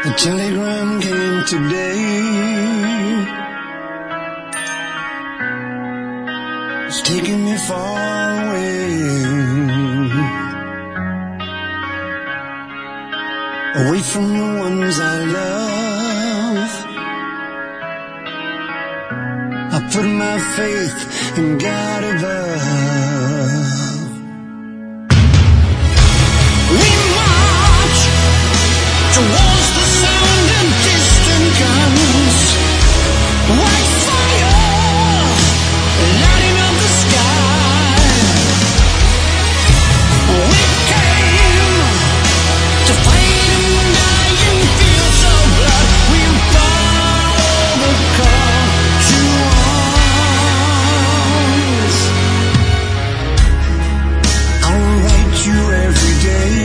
A telegram came today. It's taking me far away, away from the ones I love. I put my faith in God above. We march towards the sound of distant guns. White fire lighting up the sky. We came to fight and die in fields of blood. We follow the call to arms. I'll write you every day.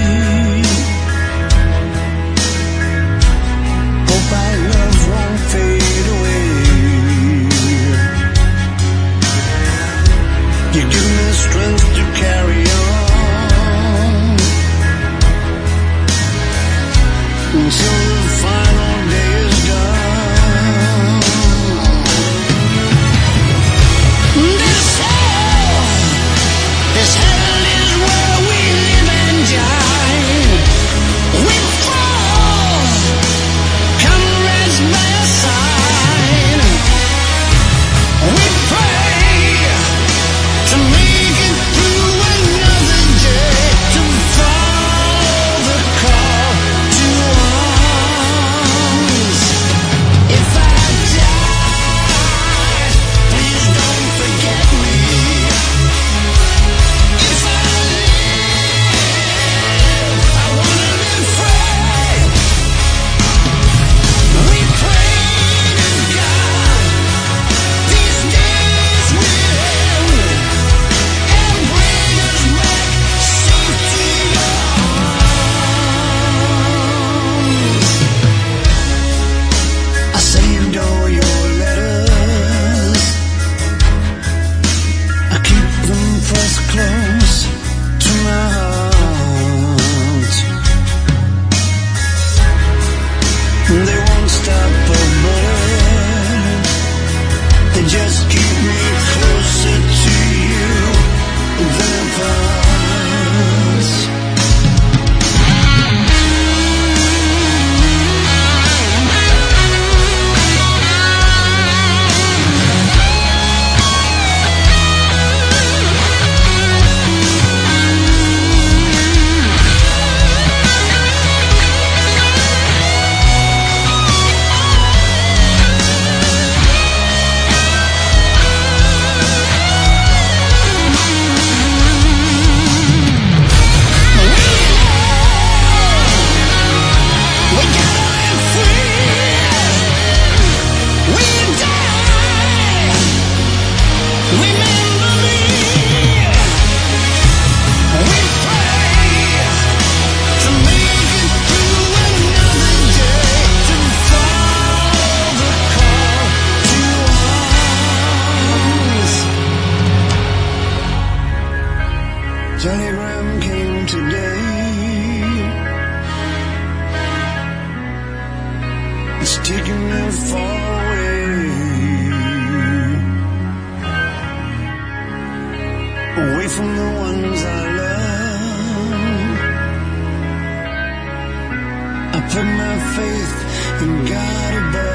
Hope our love won't fade away. You give me strength to carry on until the final day is done. This hell is where we live and die. We fall, comrades by our side. We pray to make it through another day, to follow the call to arms. If I die, please don't forget me. If I live, I wanna live free. We pray to God these days will end and bring us back safe to your arms. I saved all your letters. I keep them pressed close to my heart. They won't stop a bullet. They just keep me closer to you than apart. We gotta live free. We die. Remember me. We pray to make it through another day, to follow the call to arms. Telegram came today. It's taking me far away, away from the ones I love. I put my faith in God above.